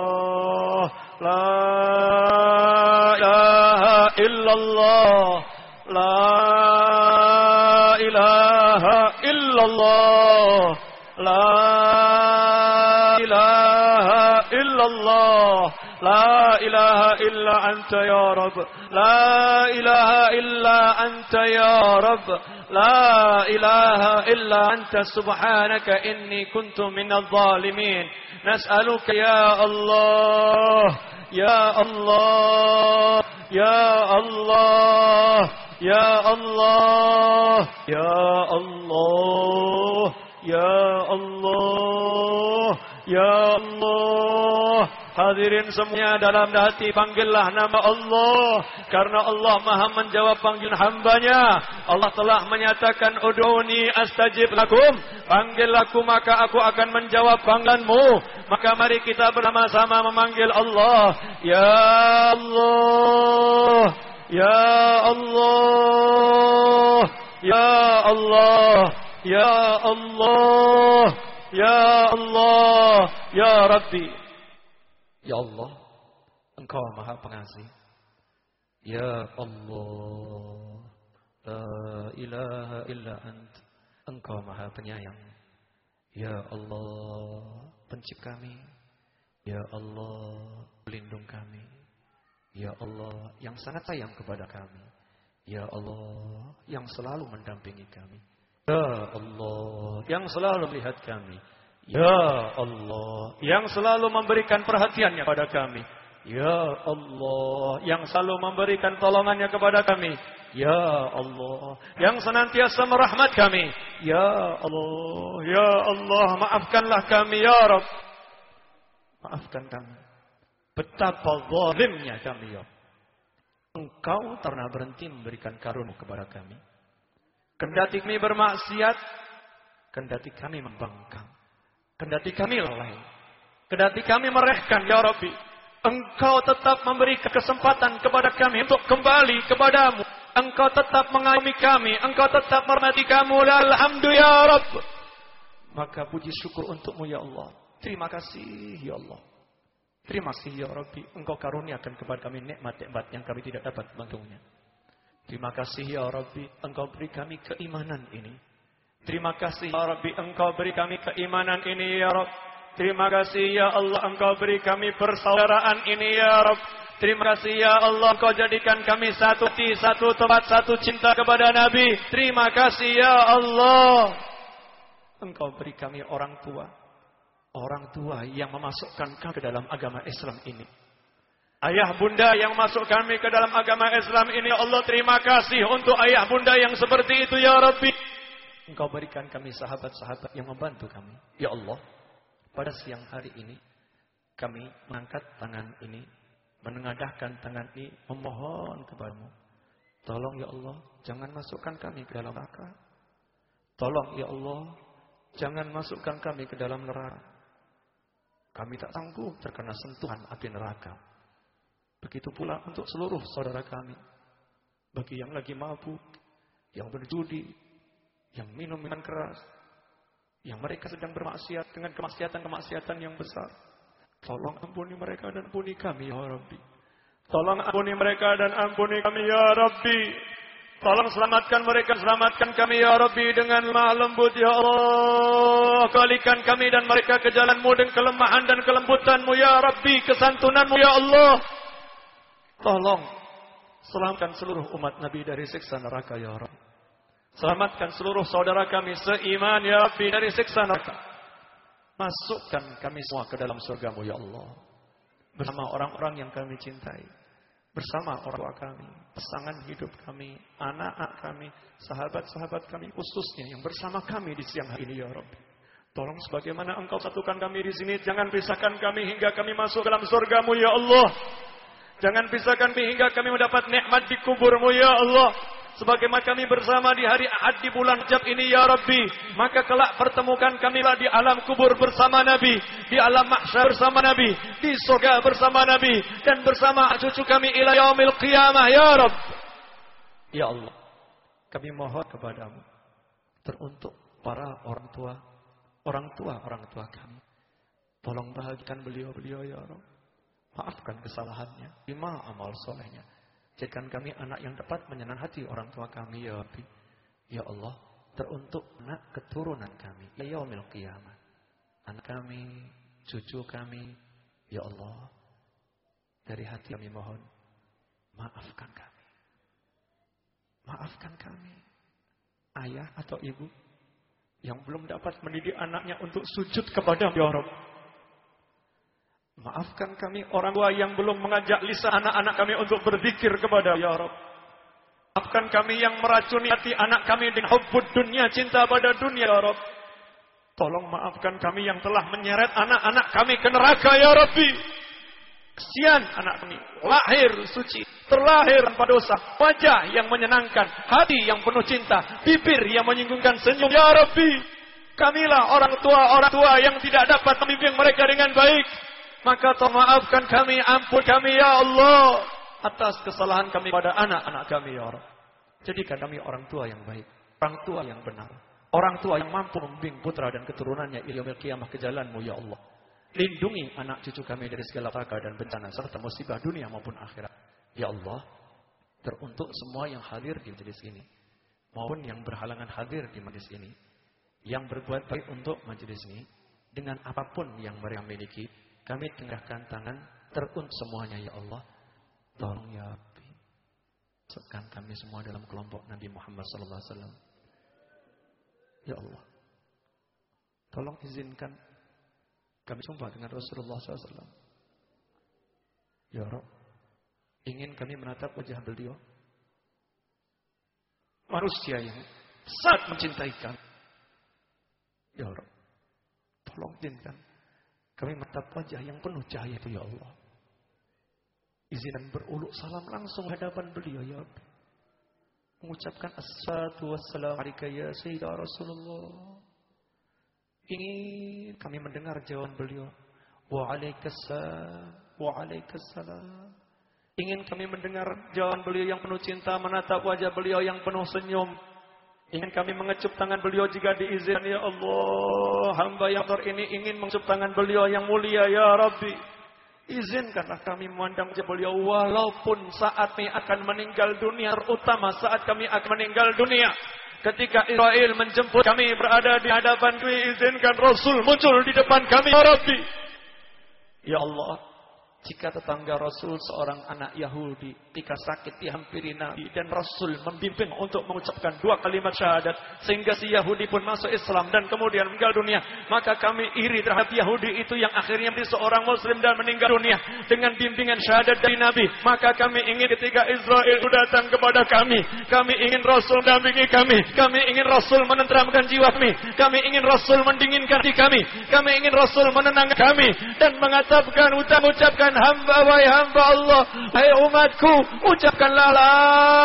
الله لا إله إلا الله La ilaha illallah. La ilaha illallah. La ilaha illa anta ya Rabb. La ilaha illa anta ya Rabb. La ilaha illa anta subhanaka inni kuntu minadh dhalimin. Nas'aluka ya Allah. Ya Allah. Ya Allah. Ya Allah. Ya Allah. Ya Allah. Ya Allah. Hadirin semuanya dalam hati panggillah nama Allah. Karena Allah maha menjawab panggilan hambanya. Allah telah menyatakan ud'uni astajib lakum. Panggil aku maka aku akan menjawab panggilanmu. Maka mari kita bersama-sama memanggil Allah. Ya Allah. Ya Allah. Ya Allah. Ya Allah. Ya Allah. Ya Rabbi. Ya Allah, Engkau Maha Pengasih. Ya Allah, La ilaha illa ant. Engkau Maha Penyayang. Ya Allah, Pencipta kami. Ya Allah, pelindung kami. Ya Allah, yang sangat sayang kepada kami. Ya Allah, yang selalu mendampingi kami. Ya Allah, yang selalu melihat kami. Ya Allah, yang selalu memberikan perhatiannya kepada kami. Ya Allah, yang selalu memberikan tolongannya kepada kami. Ya Allah, yang senantiasa merahmat kami. Ya Allah, maafkanlah kami ya Rabb. Maafkan kami. Betapa zalimnya kami ya. Engkau tak pernah berhenti memberikan karunia kepada kami. Kendati kami bermaksiat, kendati kami membangkang, kendati kami lalai, kendati kami merehkan ya Rabbi, Engkau tetap memberi kesempatan kepada kami untuk kembali kepadamu. Engkau tetap mengayomi kami, Engkau tetap merahmati kami. Alhamdulillah ya Rabb. Maka puji syukur untukmu ya Allah. Terima kasih ya Allah. Terima kasih ya Rabbi. Engkau karuniakan kepada kami nikmat-nikmat yang kami tidak dapat menghitungnya. Terima kasih ya Rabbi. Engkau beri kami keimanan ini. Terima kasih ya Rabbi, Engkau beri kami keimanan ini ya Rabb. Terima kasih ya Allah, Engkau beri kami persaudaraan ini ya Rabb. Terima kasih ya Allah, Engkau jadikan kami satu hati, satu tempat, satu cinta kepada Nabi. Terima kasih ya Allah. Engkau beri kami orang tua yang memasukkan kami ke dalam agama Islam ini. Ayah bunda yang masuk kami ke dalam agama Islam ini, Allah terima kasih untuk ayah bunda yang seperti itu ya Rabbi. Engkau berikan kami sahabat-sahabat yang membantu kami. Ya Allah, pada siang hari ini, kami mengangkat tangan ini, menengadahkan tangan ini, memohon kepadamu. Tolong ya Allah, jangan masukkan kami ke dalam neraka. Tolong ya Allah, jangan masukkan kami ke dalam neraka. Kami tak sanggup terkena sentuhan api neraka. Begitu pula untuk seluruh saudara kami. Bagi yang lagi mabuk, yang berjudi, yang minum minuman keras, yang mereka sedang bermaksiat dengan kemaksiatan-kemaksiatan yang besar. Tolong ampuni mereka dan ampuni kami ya Rabbi. Tolong ampuni mereka dan ampuni kami ya Rabbi. Tolong selamatkan mereka, selamatkan kami ya Rabbi dengan lemah lembut ya Allah. Kalikan kami dan mereka ke jalanmu dengan kelemahan dan kelembutanmu ya Rabbi, kesantunanmu ya Allah. Tolong selamatkan seluruh umat Nabi dari siksa neraka ya Rabb. Selamatkan seluruh saudara kami seiman ya Rabbi dari siksa neraka. Masukkan kami semua ke dalam surgamu ya Allah. Bersama orang-orang yang kami cintai. Bersama orang tua kami, pasangan hidup kami, anak-anak kami, sahabat-sahabat kami khususnya yang bersama kami di siang hari ini ya Rabbi. Tolong sebagaimana Engkau satukan kami di sini, jangan pisahkan kami hingga kami masuk dalam surgamu ya Allah. Jangan pisahkan kami hingga kami mendapat nikmat di kuburmu ya Allah. Sebagaimana kami bersama di hari Ahad di bulan Rajab ini ya Rabbi. Maka kelak pertemukan kamilah di alam kubur bersama Nabi. Di alam mahsyar bersama Nabi. Di surga bersama Nabi. Dan bersama cucu kami ila yaumil qiyamah ya Rabb. Ya Allah, kami mohon kepadamu. Teruntuk para orang tua kami. Tolong bahagikan beliau-beliau ya Rabb. Maafkan kesalahannya, terima amal solehnya. Jadikan kami anak yang tepat menyenangkan hati orang tua kami ya Rabbi. Ya Allah, teruntuk anak keturunan kami ya yaumil qiyamah. Anak kami, cucu kami, ya Allah, dari hati kami mohon, maafkan kami. Maafkan kami. Ayah atau ibu yang belum dapat mendidik anaknya untuk sujud kepada ya Rabb. Maafkan kami orang tua yang belum mengajak lisan anak-anak kami untuk berzikir kepada ya Rabb. Maafkan kami yang meracuni hati anak kami dengan hubbud dunia, cinta pada dunia ya Rabb. Tolong maafkan kami yang telah menyeret anak-anak kami ke neraka ya Rabbi. Kesian anak kami, lahir suci, terlahir tanpa dosa, wajah yang menyenangkan, hati yang penuh cinta, bibir yang menyinggungkan senyum ya Rabbi. Kamilah orang tua yang tidak dapat membimbing mereka dengan baik. Maka tolong maafkan kami, ampun kami ya Allah atas kesalahan kami pada anak-anak kami ya Rabb. Jadikan kami orang tua yang baik, orang tua yang benar, orang tua yang mampu membimbing putra dan keturunannya yaumil qiyamah ke jalan-Mu ya Allah. Lindungi anak cucu kami dari segala malapetaka dan bencana serta musibah dunia maupun akhirat. Ya Allah, teruntuk semua yang hadir di majelis ini maupun yang berhalangan hadir di majelis ini, yang berbuat baik untuk majelis ini dengan apapun yang mereka miliki, kami tengahkan tangan teruntuk semuanya ya Allah. Tolong ya Rabbi, masukkan kami semua dalam kelompok Nabi Muhammad SAW. Ya Allah, tolong izinkan kami jumpa dengan Rasulullah SAW. Ya Rabb, ingin kami menatap wajah beliau, manusia yang sangat mencintai kami. Ya Rabb, tolong izinkan kami menatap wajah yang penuh cahaya itu ya Allah. Izinkan beruluk salam langsung hadapan beliau ya Rabbi. Mengucapkan assalatu wassalamu alaika ya Sayyidina Rasulullah. Ingin kami mendengar jawaban beliau. Waalaikumsalam. Waalaikumsalam. Ingin kami mendengar jawaban beliau yang penuh cinta, menatap wajah beliau yang penuh senyum. Ingin kami mengecup tangan beliau jika diizinkan ya Allah. Hamba yang ini ingin mengecup tangan beliau yang mulia ya Rabbi. Izinkanlah kami memandang wajah beliau walaupun saat kami akan meninggal dunia, terutama saat kami akan meninggal dunia. Ketika Israel menjemput kami berada di hadapan kami, izinkan Rasul muncul di depan kami ya Rabbi. Ya Allah, jika tetangga Rasul seorang anak Yahudi ketika sakit dihampiri Nabi dan Rasul membimbing untuk mengucapkan 2 kalimat syahadat sehingga si Yahudi pun masuk Islam dan kemudian meninggal dunia, maka kami iri terhadap Yahudi itu yang akhirnya menjadi seorang Muslim dan meninggal dunia dengan bimbingan syahadat dari Nabi. Maka kami ingin ketika Israel datang kepada kami ingin Rasul mendampingi kami ingin Rasul menenteramkan jiwa kami ingin Rasul mendinginkan hati kami ingin Rasul menenangkan kami dan mengucapkan hamba wahai hamba Allah, hai umatku, ucapkanlah la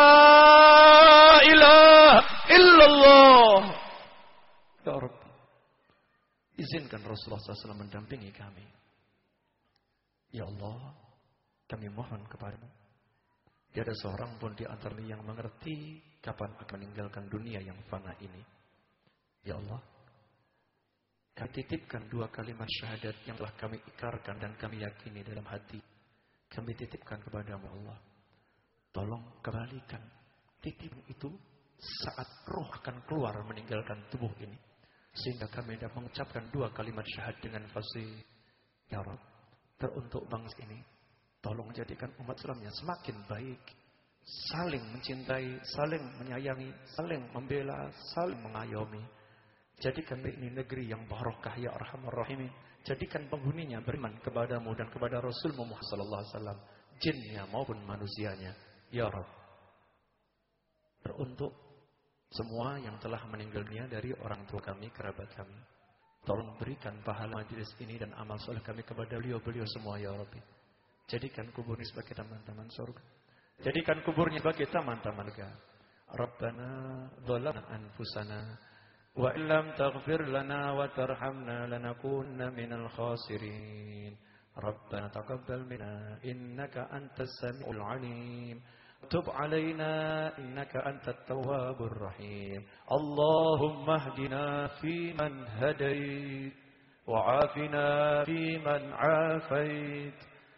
ilaha illallah. Ya Rabbi, izinkan Rasulullah SAW mendampingi kami. Ya Allah, kami mohon kepadamu, tiada seorang pun di antara yang mengerti kapan akan meninggalkan dunia yang fana ini. Ya Allah, kami titipkan 2 kalimat syahadat yang telah kami ikrarkan dan kami yakini dalam hati. Kami titipkan kepadamu Allah. Tolong kembalikan titipan itu saat roh akan keluar meninggalkan tubuh ini. Sehingga kami dapat mengucapkan 2 kalimat syahadat dengan fasih. Ya Rabb, teruntuk bangsa ini, tolong jadikan umat Islamnya semakin baik. Saling mencintai, saling menyayangi, saling membela, saling mengayomi. Jadikan ini negeri yang barokah ya Arhamar Rahimin. Jadikan penghuninya beriman kepadamu dan kepada Rasul Muhammad sallallahu alaihi wasallam, jinnya maupun manusianya. Ya Rabb, teruntuk semua yang telah meninggal dunia dari orang tua kami, kerabat kami, tolong berikan pahala majelis ini dan amal soleh kami kepada beliau-beliau semua ya Rabbi. Jadikan kuburnya sebagai taman-taman surga. Jadikan kuburnya sebagai taman-taman surga. Rabbana zalamna anfusana wa illam taghfir lana wa tarhamna lanakunanna minal khasirin. Rabbana taqabbal minna innaka antas samiul alim. Tub alaina innaka antat tawwabur rahim. Allahumma hdina fi man hadait wa afina fi man afait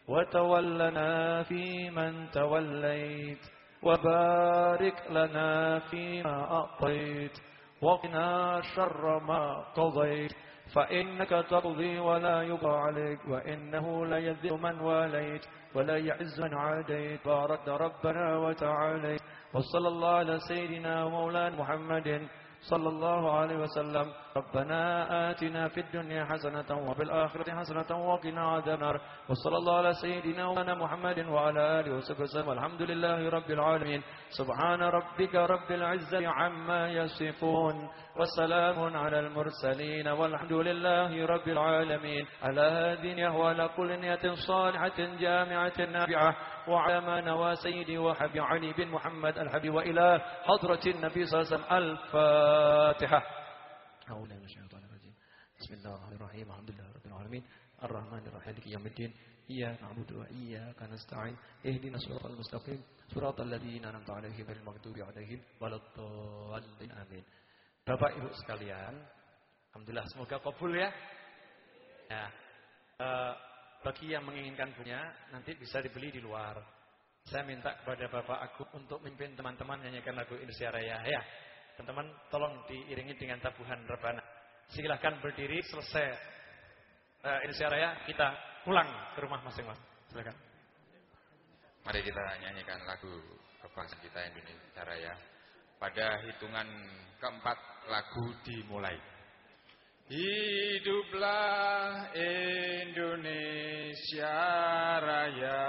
وتولنا فيمن توليت وبارك لنا فيما أعطيت وقنا شر ما قضيت فإنك تقضي ولا يقضى عليك وإنه لا يذل من واليت ولا يعز من عاديت بارك ربنا وتعاليت وصلى الله على سيدنا ومولانا محمد صلى الله عليه وسلم ربنا آتنا في الدنيا حسنة وفي الآخرة حسنة وقنا عذاب النار وصلى الله على سيدنا ومولانا محمد وعلى آله وصحبه وسلم والحمد لله رب العالمين سبحان ربك رب العزة عما يصفون وسلام على المرسلين والحمد لله رب العالمين على هذه وعلى كل نية صالحة جامعة نافعة وعلى ما نوى سيدي وحبي علي بن محمد الحبيب وإلى حضرة النبي صلى الله عليه وسلم الفاتحة. أعوذ بالله من الشيطان الرجيم. بسم الله الرحمن الرحيم. الحمد لله رب العالمين الرحمن الرحيم مالك يوم الدين إياك نعبد وإياك نستعين اهدنا الصراط المستقيم صراط الذين أنعمت عليهم غير المغضوب عليهم ولا-الضالين. Amin. Bapak Ibu sekalian, alhamdulillah semoga kabul ya. Bagi yang menginginkan bukunya nanti bisa dibeli di luar. Saya minta kepada Bapak Agung untuk memimpin teman-teman nyanyikan lagu Indonesia Raya ya. Teman-teman tolong diiringi dengan tabuhan rebana. Silakan berdiri selesai Indonesia Raya kita pulang ke rumah masing-masing. Silakan. Mari kita nyanyikan lagu kebangsaan kita Indonesia Raya. Pada hitungan keempat lagu dimulai. Hiduplah Indonesia Raya.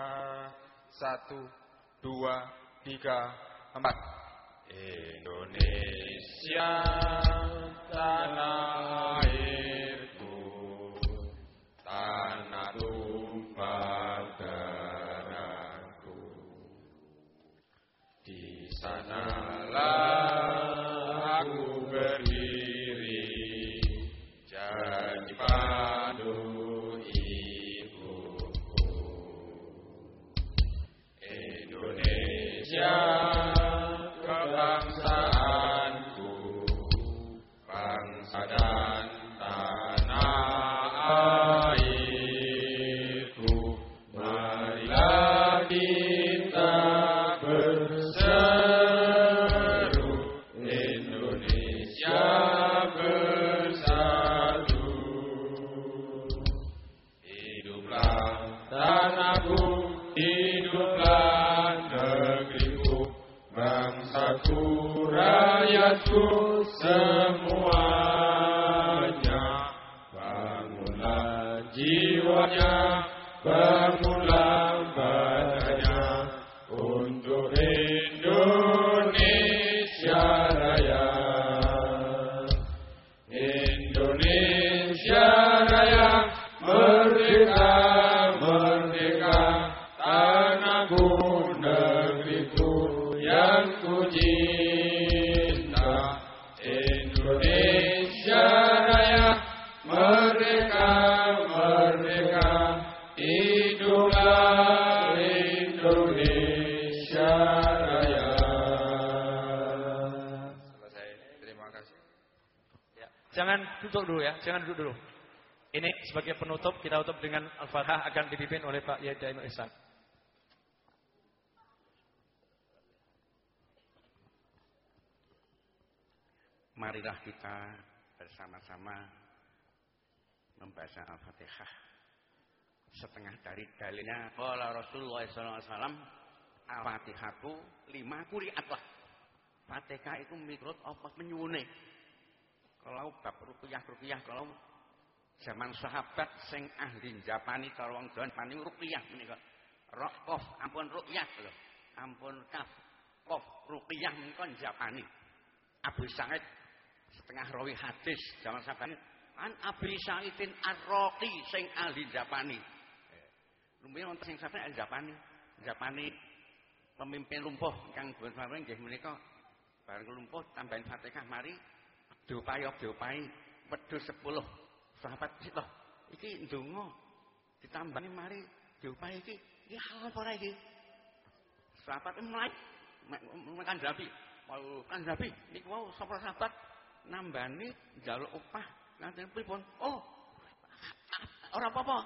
1, 2, 3, 4. Indonesia tanah airku, tanah tumpah darahku. Di sanalah aku berdiri, jadi pandu ibuku. Indonesia kebangsaanku, bangsa dan tanah airku. Marilah kita berseru, Indonesia bersatu. Hiduplah tanahku, hiduplah negeriku, bangsaku, rakyatku semuanya. Bangunlah jiwanya, bangunlah badannya untuk Indonesia Raya. Indonesia Raya, merdeka, merdeka, tanahku, negeriku yang ku cinta. Indonesia Raya, merdeka, merdeka, hiduplah Indonesia Raya. Selesai, terima kasih. Ya, jangan duduk dulu ya, jangan duduk dulu. Ini sebagai penutup, kita tutup dengan Al-Fatihah akan dipimpin oleh Pak Yai Daimul Ihsan. Marilah kita bersama-sama membaca Al-Fatihah. Setengah dari dalilnya qala Rasulullah sallallahu alaihi wasallam, Al-Fatihatu 5 qiraat lah. Fatihah itu miturut apa menyuwune. Kalau bab ruqyah kalau zaman sahabat sing ahli njapani karo wong doan pani ruqyah menika. Qaf ampun ruqyah lho. Ampun kaf qaf ruqyah menika njapani. Abu Sa'id setengah rawi hadis zaman sahabat an Abi Sa'idin Ar-Raqi sing ahli njapani. Lumayan wonten sing sampeyan ahli njapani pemimpin lumpuh ingkang boten paring nggih menika bareng lumpuh tambahin Fatihah mari diopahi wedhus 10 sahabat sito iki ndonga ditambani mari diopahi iki halal apa ora iki sahabat mulai makan Nabi kan Nabi niku wau sapa sahabat nambani njaluk upah nanten pripun oh ora apa-apa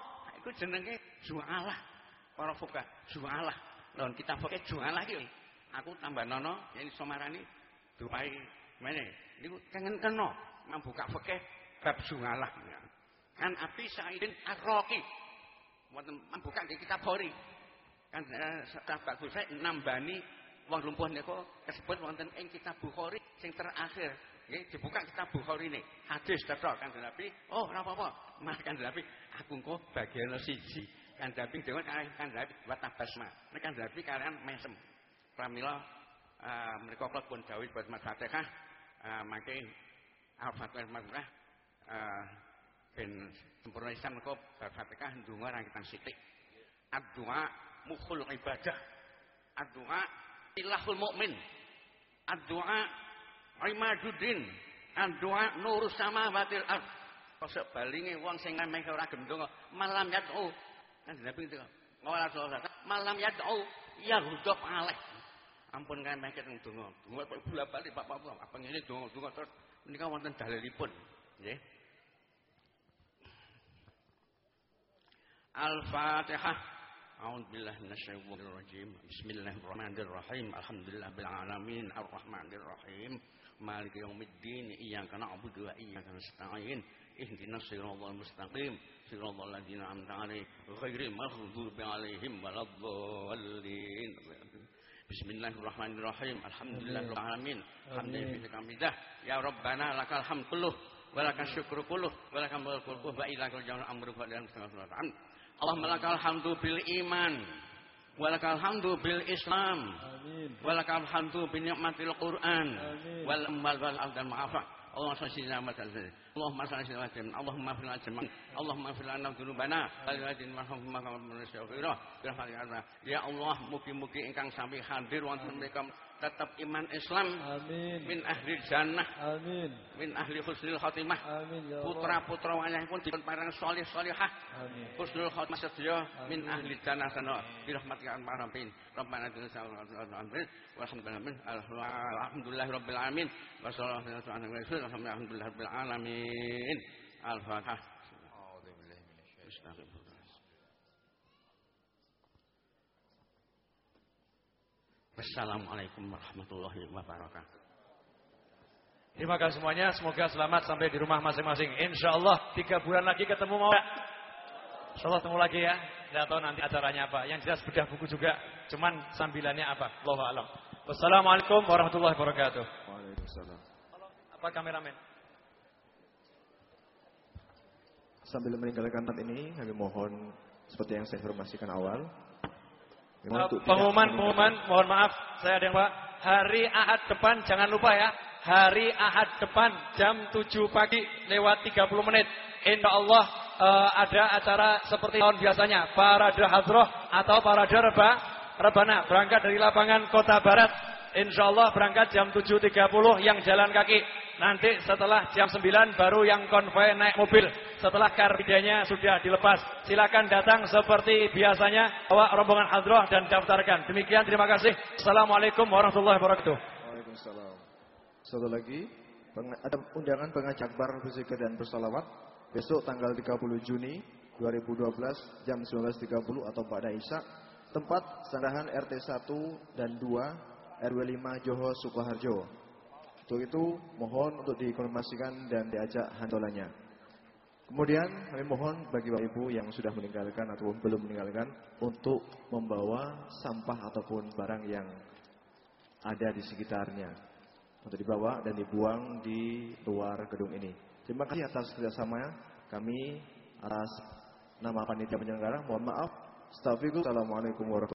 iku jenenge jualah. Para fuqaha jualah. Lha kita fikih jualah iki. Aku tambah nono yen iso marani dupai mene. Niku kangen kena membuka fikih bab jualah. Kan Abi Sa'idin Ar-Raqi. Wonten membuka di kitab Bukhari. Kan sahabat Bukhari nambani wong lumpuh niku disebut wonten ing kitab Bukhari sing terakhir. Nggih dibuka kitab Bukhari ini. Hadis cetha Kanjeng Nabi. Oh, ora apa-apa. Mas Kanjeng Nabi, aku engko bagian siji. Kanjeng Nabi dhewe Kanjeng Nabi wa tabasma. Nek Kanjeng Nabi kalian mesem. Pramila menika kula pun dawuh buat Mas Fatihah mangke Al-Fatihah ben sempurna Islam menika Fatihah ndonga rangkitan sithik. Ad-du'a mukhul ibadah. Ad-du'a ilahul mukmin. Ad-du'a imaduddin. Ad-du'a nurus samawatil ardh. Kok balinge wong sing meh ora gendong malam yad'u. Kan Nabi itu ora salah. Malam yad'u ya hudop aleh. Ampun kan meh keteng donga. Donga bola-bali Bapak apa ngene donga terus menika wonten dalilipun, nggih. Al-Fatihah. A'udzubillahi minasyaitonir rajim. Bismillahirrahmanirrahim. Alhamdulillahil alamin arrahmanir rahim. Maliki yaumiddin. Iyyaka na'budu wa iyyaka nasta'in. Ihdinas siratal mustaqim. Siratal ladzina an'amta 'alaihim ghairil maghdubi 'alaihim waladdallin. Bismillahirrahmanirrahim. Alhamdulillahil alamin. Hamdulillah. Ya Rabbana lakal hamd kulluh wa lakal syukru kulluh wa lakal mulku kulluh wa ilaikal amru fa'lan sallallahu. Allahumma lakal hamdu bil iman wa lakal hamdu bil islam wa lakal hamdu bi ni'matil Qur'an wal amal wal afdal ma'afa. Allahumma salli ala Muhammad. Allahumma salli ala Muhammad. Allahumma fil ajmain. Allahumma fil lana dzunubana wal ladin marhamna ya Allah, mugi-mugi ingkang sami hadir wonten mriku tetap iman Islam. Amin. Min ahli jannah. Amin. Min ahli husnul khatimah. Amin. Ya putra-putra wayahipun dipun parang salih salihah. Amin. Husnul khatimah sedaya min ahli jannah sana bi rahmatika arhamar Rabbana alhamdulillahirabbil alamin wa sallallahu alaihi wasallam alhamdulillahirabbil alamin. Al-Fatihah. A'udzubillahi minasyaitonir rajim. Wassalamualaikum warahmatullahi wabarakatuh. Terima kasih semuanya. Semoga selamat sampai di rumah masing-masing. InsyaAllah 3 bulan lagi ketemu mau. InsyaAllah ketemu lagi ya. Tidak tahu nanti acaranya apa. Yang jelas bedah buku juga. Cuman sambilannya apa. Allahu a'lam. Wassalamualaikum warahmatullahi wabarakatuh. Waalaikumsalam. Apa kameramen? Sambil meninggalkan tempat ini, kami mohon seperti yang saya informasikan awal. Pengumuman, mohon maaf, saya ada yang Pak. Hari Ahad depan jangan lupa ya. Hari Ahad depan jam 7 pagi lewat 30 menit. Insya Allah ada acara seperti tahun biasanya. Parade Hadroh atau Parade Rebana. Berangkat dari lapangan Kota Barat. Insya Allah berangkat jam 7.30 yang jalan kaki. Nanti setelah jam 9 baru yang konvoi naik mobil. Setelah karbidanya sudah dilepas. Silakan datang seperti biasanya. Bawa rombongan hadroh dan daftarkan. Demikian, terima kasih. Assalamualaikum warahmatullahi wabarakatuh. Waalaikumsalam. Satu lagi, ada undangan pengajak bar berzikir dan bersalawat. Besok tanggal 30 Juni 2012 jam 19.30 atau pada Isya. Tempat sandahan RT 1 dan 2 RW 5 Joho Sukoharjo. Untuk itu mohon untuk dikonfirmasikan dan diajak handolannya. Kemudian kami mohon bagi Bapak Ibu yang sudah meninggalkan atau belum meninggalkan untuk membawa sampah ataupun barang yang ada di sekitarnya untuk dibawa dan dibuang di luar gedung ini. Terima kasih atas kerjasamanya kami atas nama panitia penyelenggara. Mohon maaf. Assalamualaikum warahmatullahi wabarakatuh.